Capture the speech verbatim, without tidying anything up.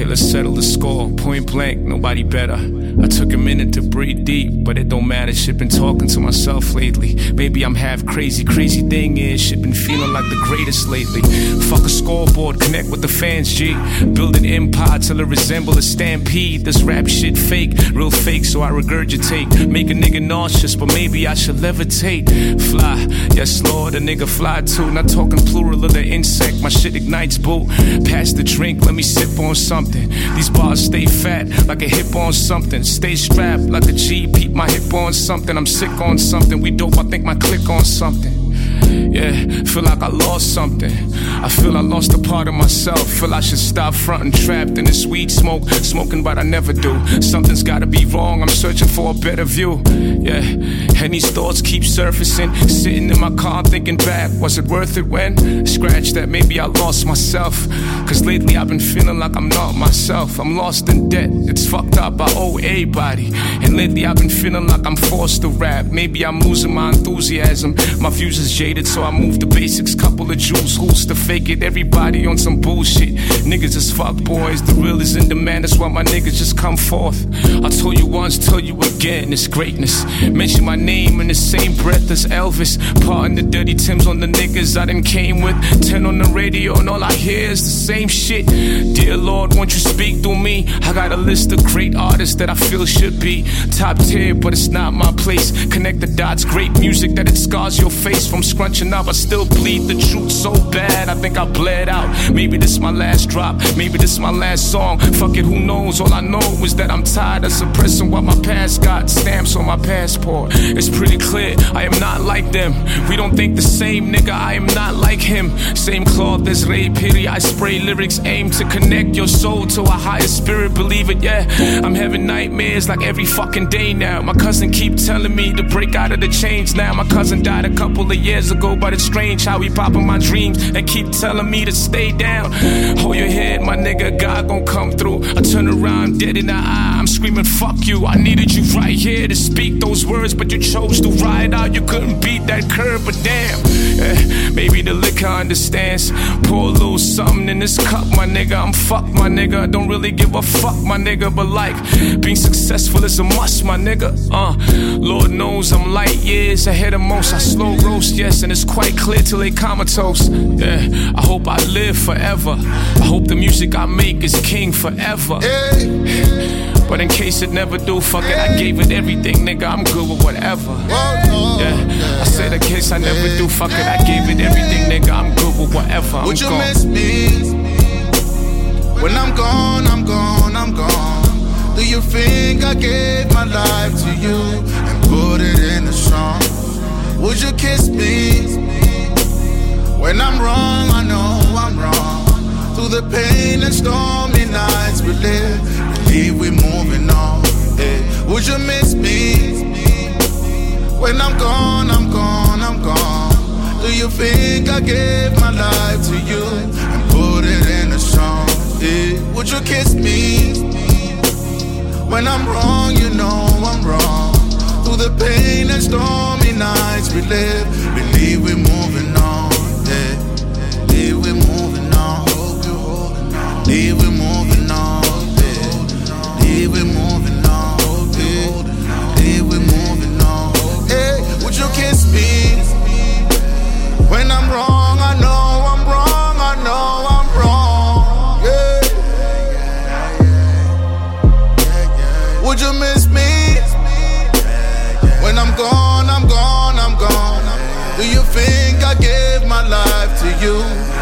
let's settle the score. Point blank, nobody better. I took a minute to breathe deep, but it don't matter. Shit been talking to myself lately. Maybe I'm half crazy. Crazy thing is, shit been feeling like the greatest lately. Fuck a scoreboard, connect with the fans, G. Build an empire till it resemble a stampede. This rap shit fake, real fake, so I regurgitate. Make a nigga nauseous, but maybe I should levitate. Fly, yes Lord, a nigga fly too. Not talking plural of the insect, my shit ignites, boo. Pass the drink, let me sip on something. These bars stay fat, like a hip on something. Stay strapped like a G, peep my hip on something. I'm sick on something, we dope, I think my click on something. Yeah, feel like I lost something. I feel I lost a part of myself. Feel I should stop fronting, trapped in this weed smoke. Smoking but I never do. Something's gotta be wrong, I'm searching for a better view. Yeah, and these thoughts keep surfacing. Sitting in my car thinking back, was it worth it when? Scratch that, maybe I lost myself. Cause lately I've been feeling like I'm not myself. I'm lost in debt, it's fucked up, I owe everybody. And lately I've been feeling like I'm forced to rap. Maybe I'm losing my enthusiasm. My views is jaded, so I move the basics. Couple of Jews, who's to fake it? Everybody on some bullshit. Niggas is fuck boys, the real is in demand. That's why my niggas just come forth. I told you once, tell you again, it's greatness. Mention my name in the same breath as Elvis. Parting the dirty Timbs on the niggas I done came with. Ten on the radio and all I hear is the same shit. Dear Lord, won't you speak through me? I got a list of great artists that I feel should be top tier, but it's not my place. Connect the dots, great music that it scars your face. From scrunching up, I still bleed the truth so bad, I think I bled out. Maybe this my last drop, maybe this my last song. Fuck it, who knows? All I know is that I'm tired of suppressing what my past got. Stamps on my passport, it's pretty clear I am not like them. We don't think the same, nigga, I am not like him. Same cloth as Ray Piri, I spray lyrics aim to connect your soul to a higher spirit, believe it, yeah. I'm having nightmares like every fucking day now. My cousin keep telling me to break out of the chains now. My cousin died a couple of years ago, but it's strange how he popping my dreams and keep telling me to stay down. Hold your head, my nigga, God gon' come through. I turn around, dead in the eye, I'm screaming fuck you. I needed you right here to speak those words, but you chose to ride out. You couldn't beat that curve, but damn, eh, maybe the liquor understands. Pour a little something in this cup, my nigga. I'm fucked, my nigga. Don't really give a fuck, my nigga, but like being successful is a must, my nigga. Uh, Lord knows I'm light years ahead of most. I slow roast, yes, and it's quite clear till they comatose. Yeah, I hope I live forever. I hope the music I make is king forever. But in case it never do, fuck it, I gave it everything, nigga, I'm good with whatever. Yeah, I said in case I never do, fuck it, I gave it everything, nigga, I'm good with whatever. I'm Would you gone. miss me? When I'm gone, I'm gone, I'm gone. Do you think I gave my life to you and put it in a song? Would you kiss me? When I'm wrong, I know I'm wrong. Through the pain and stormy nights we live, believe we're moving on. Hey, would you miss me? When I'm gone, I'm gone, I'm gone. Do you think I gave my life to you and put it in a song? Hey, would you kiss me? When I'm wrong, you know I'm wrong. Through the pain and stormy nights we live, believe we're moving on. Yeah, believe we're moving on. Believe we're moving on. Yeah, believe we're moving on. Yeah, believe we're moving on. Hey, would you kiss me? When I'm wrong, I know I'm wrong. I know I'm wrong. Yeah. Would you miss me? When I'm gone, I'm gone, I'm gone. Do you think I gave my life to you